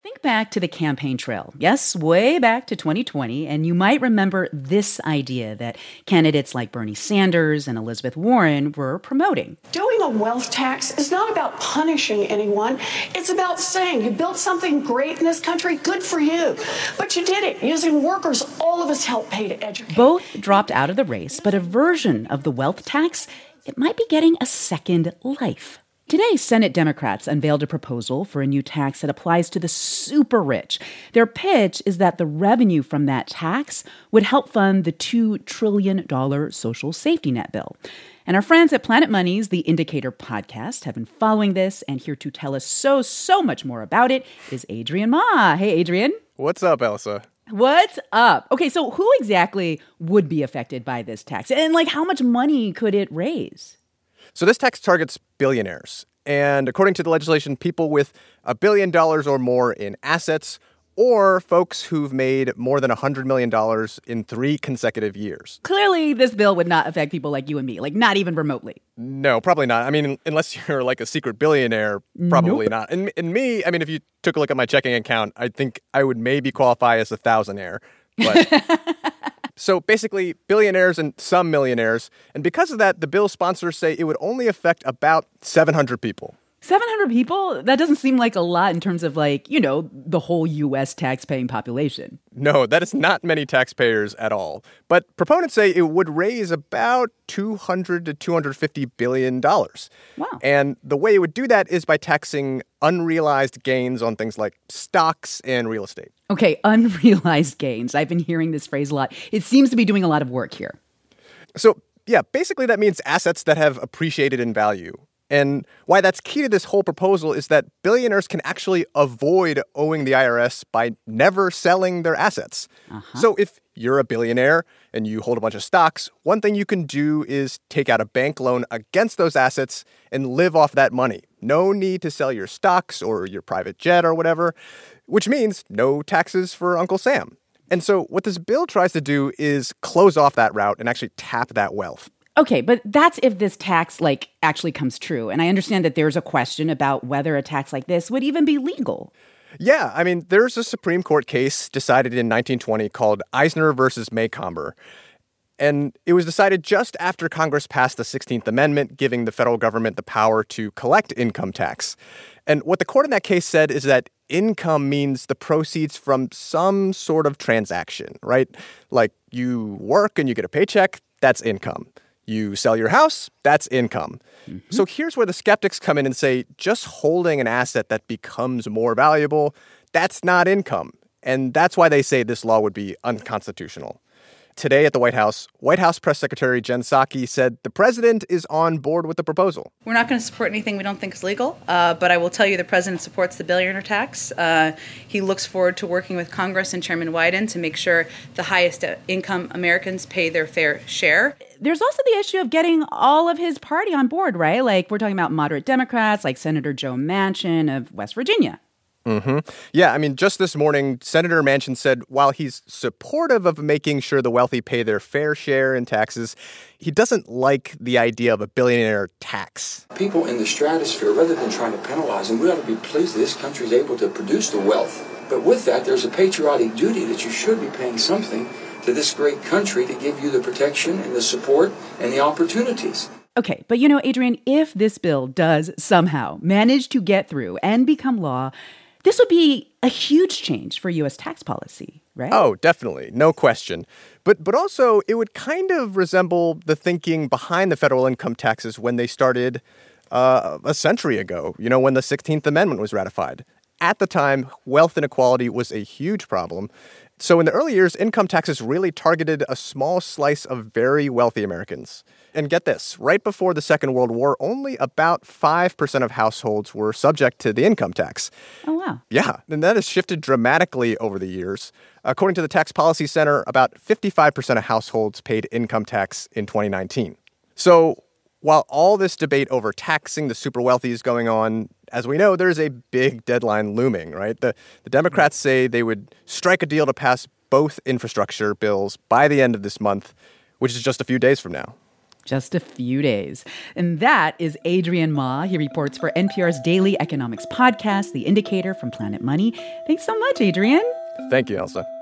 Think back to the campaign trail. Yes, way back to 2020, and you might remember this idea that candidates like Bernie Sanders and Elizabeth Warren were promoting. Doing a wealth tax is not about punishing anyone. It's about saying you built something great in this country, good for you. But you did it using workers all of us help pay to educate. Both dropped out of the race, but a version of the wealth tax, it might be getting a second life. Today, Senate Democrats unveiled a proposal for a new tax that applies to the super rich. Their pitch is that the revenue from that tax would help fund the $2 trillion social safety net bill. And our friends at Planet Money's The Indicator podcast have been following this, and here to tell us so much more about it is Adrian Ma. Hey, Adrian. What's up, Elsa? What's up? Okay, so who exactly would be affected by this tax? And, how much money could it raise? So this tax targets billionaires. And according to the legislation, people with $1 billion or more in assets, or folks who've made more than $100 million in 3 consecutive years. Clearly, this bill would not affect people like you and me, not even remotely. No, probably not. I mean, unless you're like a secret billionaire, probably not. And me, I mean, if you took a look at my checking account, I think I would maybe qualify as a thousandaire. But so basically, billionaires and some millionaires. And because of that, the bill's sponsors say it would only affect about 700 people. 700 people? That doesn't seem like a lot in terms of the whole U.S. tax-paying population. No, that is not many taxpayers at all. But proponents say it would raise about $200 to $250 billion. Wow. And the way it would do that is by taxing unrealized gains on things like stocks and real estate. Okay, unrealized gains. I've been hearing this phrase a lot. It seems to be doing a lot of work here. So, yeah, basically that means assets that have appreciated in value. And why that's key to this whole proposal is that billionaires can actually avoid owing the IRS by never selling their assets. So if you're a billionaire and you hold a bunch of stocks, one thing you can do is take out a bank loan against those assets and live off that money. No need to sell your stocks or your private jet or whatever, which means no taxes for Uncle Sam. And so what this bill tries to do is close off that route and actually tap that wealth. Okay, but that's if this tax, actually comes true. And I understand that there's a question about whether a tax like this would even be legal. Yeah, I mean, there's a Supreme Court case decided in 1920 called Eisner versus Maycomber. And it was decided just after Congress passed the 16th Amendment, giving the federal government the power to collect income tax. And what the court in that case said is that income means the proceeds from some sort of transaction, right? Like you work and you get a paycheck, that's income. You sell your house, that's income. So here's where the skeptics come in and say, just holding an asset that becomes more valuable, that's not income. And that's why they say this law would be unconstitutional. Today at the White House Press Secretary Jen Psaki said the president is on board with the proposal. We're not going to support anything we don't think is legal, but I will tell you the president supports the billionaire tax. He looks forward to working with Congress and Chairman Wyden to make sure the highest income Americans pay their fair share. There's also the issue of getting all of his party on board, right? We're talking about moderate Democrats like Senator Joe Manchin of West Virginia. Yeah, I mean, just this morning, Senator Manchin said while he's supportive of making sure the wealthy pay their fair share in taxes, he doesn't like the idea of a billionaire tax. People in the stratosphere, rather than trying to penalize them, we ought to be pleased that this country is able to produce the wealth. But with that, there's a patriotic duty that you should be paying something to this great country to give you the protection and the support and the opportunities. Okay, but Adrian, if this bill does somehow manage to get through and become law, this would be a huge change for U.S. tax policy, right? Oh, definitely. No question. But also, it would kind of resemble the thinking behind the federal income taxes when they started a century ago, when the 16th Amendment was ratified. At the time, wealth inequality was a huge problem. So in the early years, income taxes really targeted a small slice of very wealthy Americans. And get this, right before the Second World War, only about 5% of households were subject to the income tax. Oh, wow. Yeah, and that has shifted dramatically over the years. According to the Tax Policy Center, about 55% of households paid income tax in 2019. So while all this debate over taxing the super wealthy is going on, as we know, there's a big deadline looming, right? The Democrats say they would strike a deal to pass both infrastructure bills by the end of this month, which is just a few days from now. just a few days. And that is Adrian Ma. He reports for NPR's daily economics podcast, The Indicator from Planet Money. Thanks so much, Adrian. Thank you, Ailsa.